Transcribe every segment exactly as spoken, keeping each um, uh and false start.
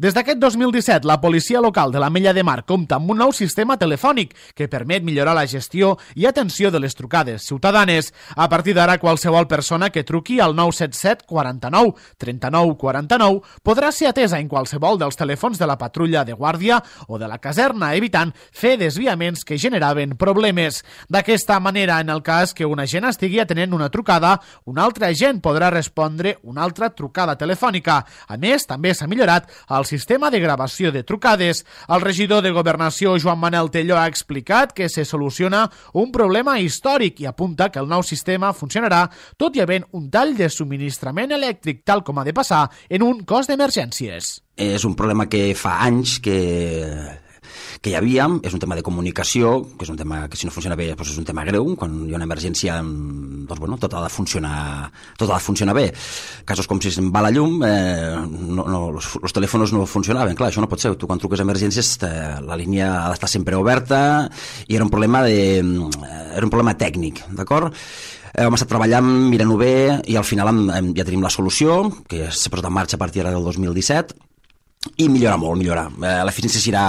Des d'aquest dos mil disset, la policia local de l'Ametlla de Mar compta amb un nou sistema telefònic que permet millorar la gestió i atenció de les trucades ciutadanes. A partir d'ara, qualsevol persona que truqui al nou set set quaranta-nou trenta-nou quaranta-nou podrà ser atesa en qualsevol dels telèfons de la patrulla de guàrdia o de la caserna, evitant fer desviaments que generaven problemes. D'aquesta manera, en el cas que un agent estigui atenent una trucada, un altre agent podrà respondre una altra trucada telefònica. A més, també s'ha millorat el sistema de gravació de trucades. El regidor de Governació, Joan Manel Telló, ha explicat que se soluciona un problema històric i apunta que el nou sistema funcionarà tot i havent un tall de subministrament elèctric, tal com ha de passar en un cos d'emergències. És un problema que fa anys que... que hi havia, és un tema de comunicació, que és un tema que si no funciona bé doncs és un tema greu, quan hi ha una emergència doncs bueno, tot ha de funcionar, tot ha de funcionar bé. Casos com si se'n va la llum, eh, no, no, els, els telèfons no funcionaven, clar, això no pot ser, tu quan truques a emergències eh, la línia ha d'estar sempre oberta i era un problema, de, era un problema tècnic, d'acord? Eh, hem estat treballant, mirant-ho bé i al final hem, hem, ja tenim la solució, que s'ha posat en marxa a partir del dos mil disset, i millora molt, millora. Eh, l'eficiència serà...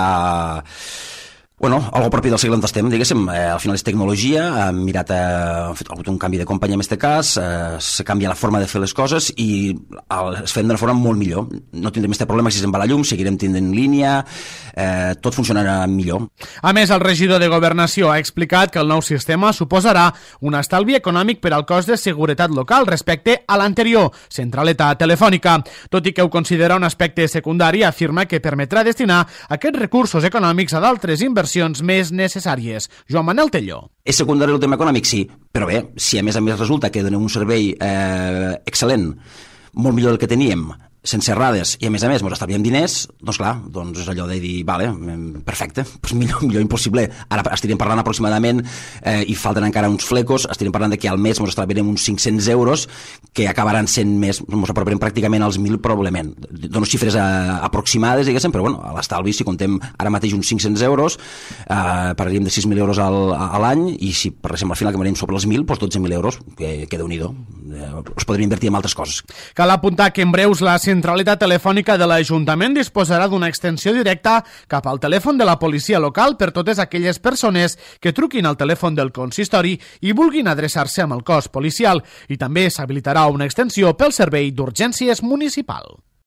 Bueno, algo propi del segle on estem, diguéssim, eh, al final és tecnologia, hem mirat, eh, hem fet un canvi de companyia en aquest cas, eh, se canvia la forma de fer les coses i el, es fem d'una forma molt millor. No tindrem aquest problema si se'n va la llum, seguirem tenint línia, eh, tot funcionarà millor. A més, el regidor de Governació ha explicat que el nou sistema suposarà un estalvi econòmic per al cos de seguretat local respecte a l'anterior centraleta telefònica. Tot i que ho considera un aspecte secundari, afirma que permetrà destinar aquests recursos econòmics a d'altres inversions més necessàries. Joan Manel Telló. És secundari el tema econòmic? Sí, però bé, si a més a més resulta que donem un servei eh, excel·lent, molt millor del que teníem, sense errades, i a més a més ens estalviem diners, doncs clar, doncs és allò de dir, vale, perfecte, doncs millor, millor impossible. Ara estaríem parlant aproximadament, eh, i falten encara uns flecos, estaríem parlant de que al mes ens estalviarem uns cinc-cents euros, que acabaran sent més, ens aproparem pràcticament als mil probablement. Dono xifres eh, aproximades, diguéssim, però bueno, a l'estalvi, si contem ara mateix uns cinc-cents euros, eh, parlaríem de sis mil euros al, a l'any, i si parléssim al final que acabaríem sobre els mil, doncs dotze mil euros, que, que déu-n'hi-do, eh, els podríem invertir en altres coses. Cal apuntar que en breus la centralitat telefònica de l'Ajuntament disposarà d'una extensió directa cap al telèfon de la policia local per totes aquelles persones que truquin al telèfon del consistori i vulguin adreçar-se amb el cos policial, i també s'habilitarà una extensió pel servei d'urgències municipal.